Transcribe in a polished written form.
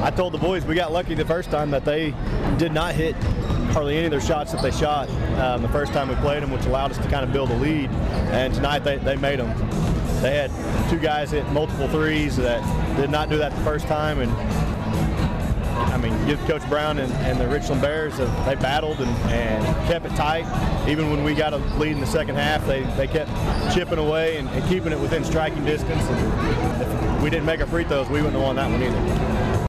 I told the boys we got lucky the first time that they did not hit hardly any of their shots that they shot the first time we played them, which allowed us to kind of build a lead. And tonight they made them. They had two guys hit multiple threes that did not do that the first time, and I mean, give Coach Brown and the Richland Bears, they battled and kept it tight. Even when we got a lead in the second half, they kept chipping away and keeping it within striking distance. And if we didn't make our free throws, we wouldn't have won that one either.